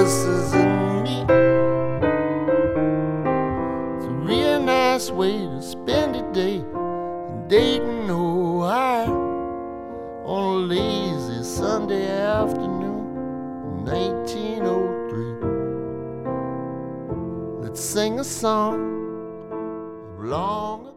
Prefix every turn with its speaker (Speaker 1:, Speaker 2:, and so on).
Speaker 1: horses and me. It's a real nice way to spend a day in Dayton, Ohio, on a lazy Sunday afternoon in 1903. Let's sing a song of long